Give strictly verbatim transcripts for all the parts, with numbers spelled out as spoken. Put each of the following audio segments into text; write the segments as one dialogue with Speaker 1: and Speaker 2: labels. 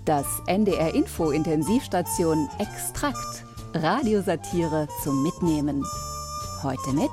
Speaker 1: Das N D R Info Intensivstation Extrakt. Radiosatire zum Mitnehmen. Heute mit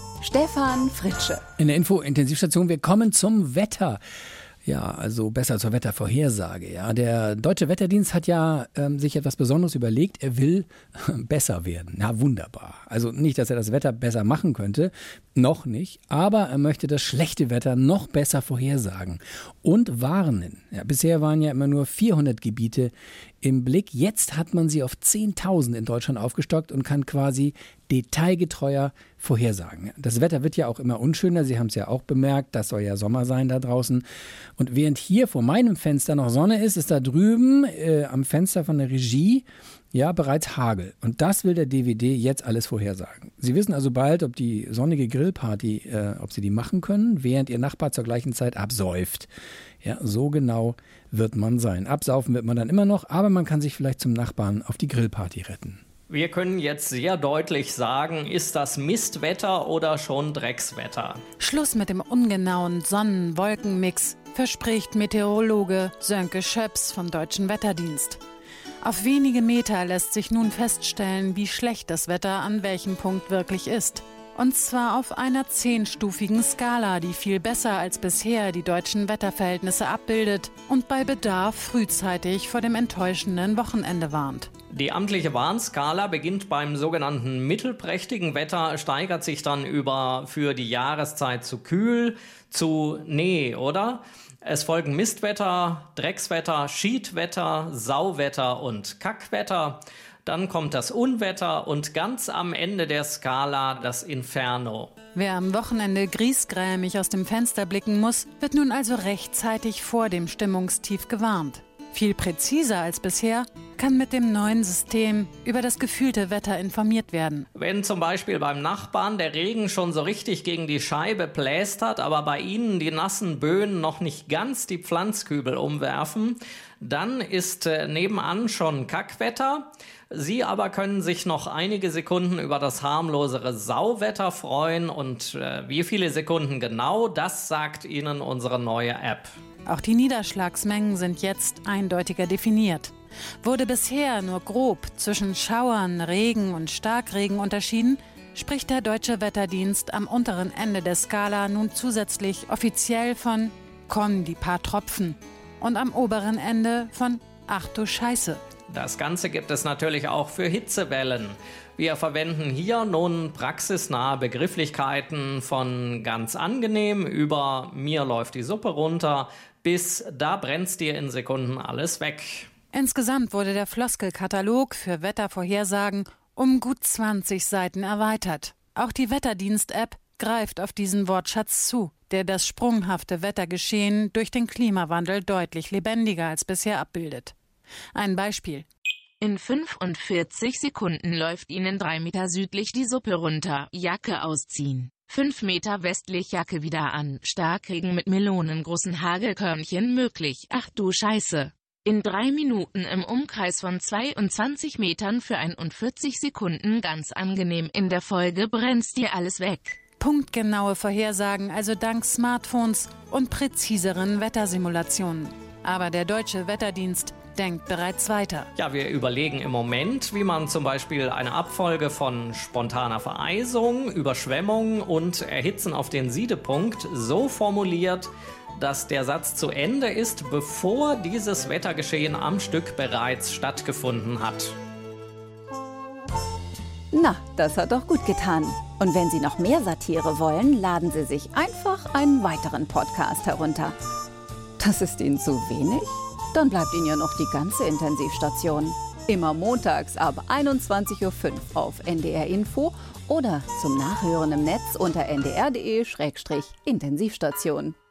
Speaker 1: Stefan Fritsche.
Speaker 2: In der Info Intensivstation, wir kommen zum Wetter. Ja, also besser zur Wettervorhersage. Ja, der Deutsche Wetterdienst hat ja ähm, sich etwas Besonderes überlegt. Er will besser werden. Ja, wunderbar. Also nicht, dass er das Wetter besser machen könnte, noch nicht. Aber er möchte das schlechte Wetter noch besser vorhersagen und warnen. Ja, bisher waren ja immer nur vierhundert Gebiete im Blick. Jetzt hat man sie auf zehntausend in Deutschland aufgestockt und kann quasi detailgetreuer vorhersagen. Das Wetter wird ja auch immer unschöner. Sie haben es ja auch bemerkt, das soll ja Sommer sein da draußen. Und während hier vor meinem Fenster noch Sonne ist, ist da drüben äh, am Fenster von der Regie ja bereits Hagel. Und das will der D W D jetzt alles vorhersagen. Sie wissen also bald, ob die sonnige Grillparty, äh, ob Sie die machen können, während Ihr Nachbar zur gleichen Zeit absäuft. Ja, so genau wird man sein. Absaufen wird man dann immer noch, aber man kann sich vielleicht zum Nachbarn auf die Grillparty retten.
Speaker 3: Wir können jetzt sehr deutlich sagen, ist das Mistwetter oder schon Dreckswetter?
Speaker 4: Schluss mit dem ungenauen Sonnen-Wolken-Mix, verspricht Meteorologe Sönke Schöps vom Deutschen Wetterdienst. Auf wenige Meter lässt sich nun feststellen, wie schlecht das Wetter an welchem Punkt wirklich ist. Und zwar auf einer zehnstufigen Skala, die viel besser als bisher die deutschen Wetterverhältnisse abbildet und bei Bedarf frühzeitig vor dem enttäuschenden Wochenende warnt.
Speaker 3: Die amtliche Warnskala beginnt beim sogenannten mittelprächtigen Wetter, steigert sich dann über für die Jahreszeit zu kühl, zu nee, oder? Es folgen Mistwetter, Dreckswetter, Schiedwetter, Sauwetter und Kackwetter. Dann kommt das Unwetter und ganz am Ende der Skala das Inferno.
Speaker 4: Wer am Wochenende griesgrämig aus dem Fenster blicken muss, wird nun also rechtzeitig vor dem Stimmungstief gewarnt. Viel präziser als bisher kann mit dem neuen System über das gefühlte Wetter informiert werden.
Speaker 3: Wenn zum Beispiel beim Nachbarn der Regen schon so richtig gegen die Scheibe plästert, aber bei Ihnen die nassen Böen noch nicht ganz die Pflanzkübel umwerfen, dann ist äh, nebenan schon Kackwetter. Sie aber können sich noch einige Sekunden über das harmlosere Sauwetter freuen. Und äh, wie viele Sekunden genau, das sagt Ihnen unsere neue App.
Speaker 4: Auch die Niederschlagsmengen sind jetzt eindeutiger definiert. Wurde bisher nur grob zwischen Schauern, Regen und Starkregen unterschieden, spricht der Deutsche Wetterdienst am unteren Ende der Skala nun zusätzlich offiziell von „Komm, die paar Tropfen" und am oberen Ende von „Ach du Scheiße".
Speaker 3: Das Ganze gibt es natürlich auch für Hitzewellen. Wir verwenden hier nun praxisnahe Begrifflichkeiten von ganz angenehm über mir läuft die Suppe runter bis da brennt's dir in Sekunden alles weg.
Speaker 4: Insgesamt wurde der Floskelkatalog für Wettervorhersagen um gut zwanzig Seiten erweitert. Auch die Wetterdienst-App greift auf diesen Wortschatz zu, der das sprunghafte Wettergeschehen durch den Klimawandel deutlich lebendiger als bisher abbildet. Ein Beispiel.
Speaker 5: In fünfundvierzig Sekunden läuft Ihnen drei Meter südlich die Suppe runter. Jacke ausziehen. Fünf Meter westlich Jacke wieder an. Starkregen mit melonengroßen Hagelkörnchen möglich. Ach du Scheiße. In drei Minuten im Umkreis von zweiundzwanzig Metern für einundvierzig Sekunden ganz angenehm. In der Folge brennt's dir alles weg.
Speaker 4: Punktgenaue Vorhersagen also dank Smartphones und präziseren Wettersimulationen. Aber der Deutsche Wetterdienst denkt bereits weiter.
Speaker 3: Ja, wir überlegen im Moment, wie man zum Beispiel eine Abfolge von spontaner Vereisung, Überschwemmung und Erhitzen auf den Siedepunkt so formuliert, dass der Satz zu Ende ist, bevor dieses Wettergeschehen am Stück bereits stattgefunden hat.
Speaker 1: Na, das hat doch gut getan. Und wenn Sie noch mehr Satire wollen, laden Sie sich einfach einen weiteren Podcast herunter. Das ist Ihnen zu wenig? Dann bleibt Ihnen ja noch die ganze Intensivstation. Immer montags ab einundzwanzig Uhr fünf auf N D R Info oder zum Nachhören im Netz unter n d r punkt d e slash intensivstation.